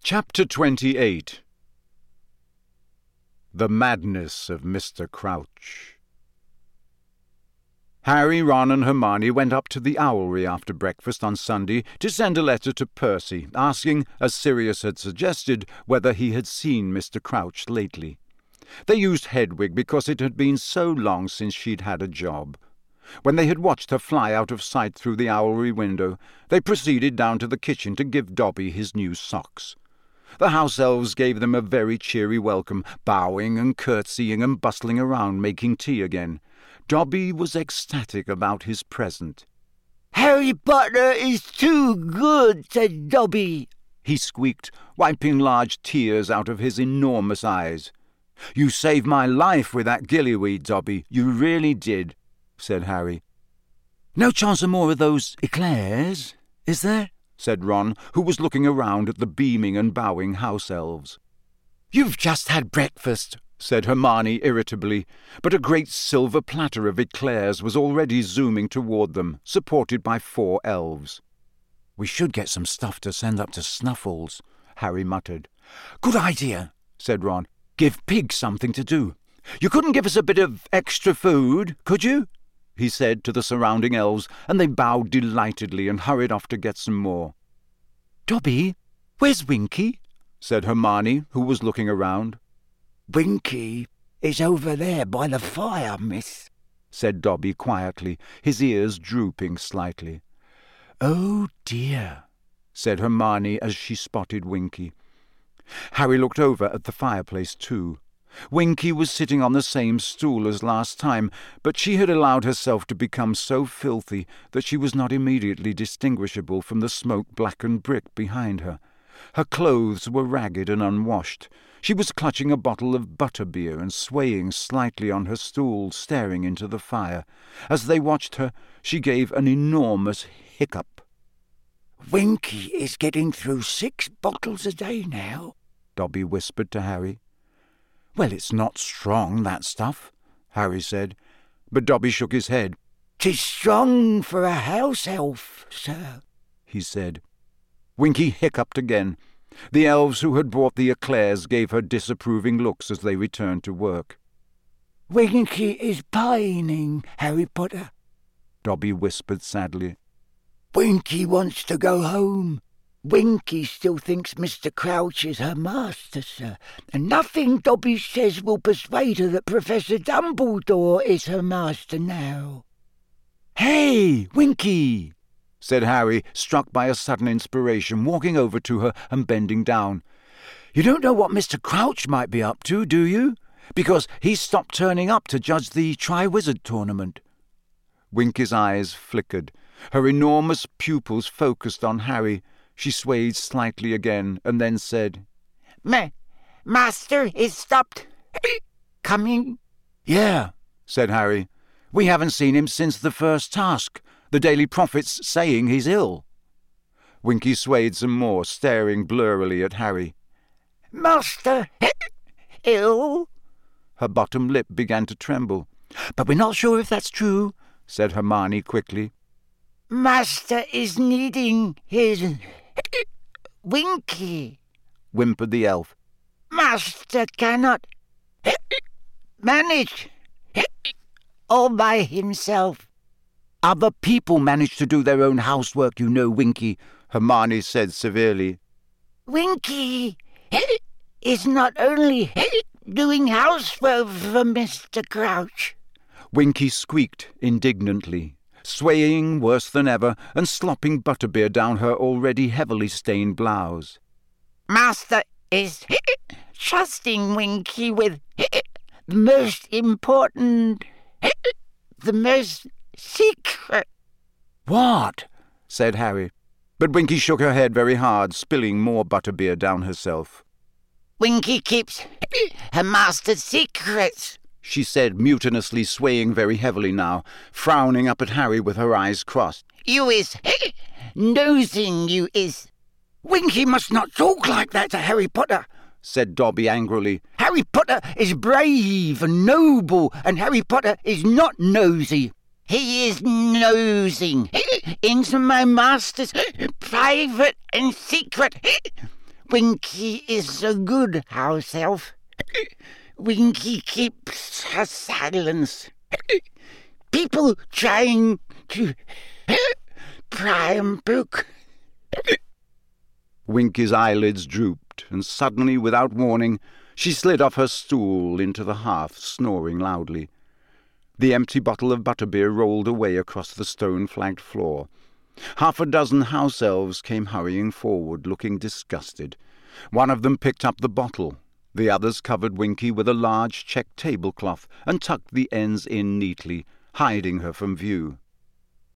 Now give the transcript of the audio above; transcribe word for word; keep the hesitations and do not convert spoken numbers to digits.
Chapter twenty-eight. The Madness of Mister Crouch. Harry, Ron and Hermione went up to the Owlery after breakfast on Sunday to send a letter to Percy, asking, as Sirius had suggested, whether he had seen Mister Crouch lately. They used Hedwig because it had been so long since she'd had a job. When they had watched her fly out of sight through the Owlery window, they proceeded down to the kitchen to give Dobby his new socks. The house elves gave them a very cheery welcome, bowing and curtsying and bustling around making tea again. Dobby was ecstatic about his present. "Harry Potter is too good," said Dobby, he squeaked, wiping large tears out of his enormous eyes. "You saved my life with that gillyweed, Dobby, you really did," said Harry. "No chance of more of those eclairs, is there?" said Ron, who was looking around at the beaming and bowing house elves. "You've just had breakfast," said Hermione irritably, but a great silver platter of eclairs was already zooming toward them, supported by four elves. "We should get some stuff to send up to Snuffles," Harry muttered. "Good idea," said Ron. "Give Pig something to do. You couldn't give us a bit of extra food, could you?" he said to the surrounding elves, and they bowed delightedly and hurried off to get some more. "Dobby, where's Winky?" said Hermione, who was looking around. "Winky is over there by the fire, miss," said Dobby quietly, his ears drooping slightly. "Oh, dear," said Hermione as she spotted Winky. Harry looked over at the fireplace too. Winky was sitting on the same stool as last time, but she had allowed herself to become so filthy that she was not immediately distinguishable from the smoke-blackened brick behind her. Her clothes were ragged and unwashed. She was clutching a bottle of butterbeer and swaying slightly on her stool, staring into the fire. As they watched her, she gave an enormous hiccup. "Winky is getting through six bottles a day now," Dobby whispered to Harry. "Well, it's not strong, that stuff," Harry said, but Dobby shook his head. "'Tis strong for a house elf, sir," he said. Winky hiccuped again. The elves who had brought the eclairs gave her disapproving looks as they returned to work. "Winky is pining, Harry Potter," Dobby whispered sadly. "Winky wants to go home. Winky still thinks Mister Crouch is her master, sir, and nothing Dobby says will persuade her that Professor Dumbledore is her master now." "Hey, Winky!" said Harry, struck by a sudden inspiration, walking over to her and bending down. "You don't know what Mister Crouch might be up to, do you? Because he's stopped turning up to judge the Triwizard Tournament." Winky's eyes flickered. Her enormous pupils focused on Harry. She swayed slightly again, and then said, Ma- Master is stopped coming." "Yeah," said Harry. "We haven't seen him since the first task, the Daily Prophet's saying he's ill." Winky swayed some more, staring blurrily at Harry. "Master ill?" Her bottom lip began to tremble. "But we're not sure if that's true," said Hermione quickly. "Master is needing his Winky," whimpered the elf. "Master cannot manage all by himself." "Other people manage to do their own housework, you know, Winky," Hermione said severely. "Winky is not only doing housework for Mister Crouch." Winky squeaked indignantly, swaying worse than ever and slopping butterbeer down her already heavily stained blouse. "Master is trusting Winky with the most important, the most secret." "What?" said Harry. But Winky shook her head very hard, spilling more butterbeer down herself. "Winky keeps her master's secrets," she said, mutinously, swaying very heavily now, frowning up at Harry with her eyes crossed. "You is nosing, you is." "Winky must not talk like that to Harry Potter," said Dobby angrily. "Harry Potter is brave and noble, and Harry Potter is not nosy." "He is nosing into my master's private and secret Winky is a good house elf. Winky keeps her silence. People trying to pry and poke. Winky's eyelids drooped, and suddenly, without warning, she slid off her stool into the hearth, snoring loudly. The empty bottle of butterbeer rolled away across the stone-flagged floor. Half a dozen house elves came hurrying forward, looking disgusted. One of them picked up the bottle. The others covered Winky with a large check tablecloth and tucked the ends in neatly, hiding her from view.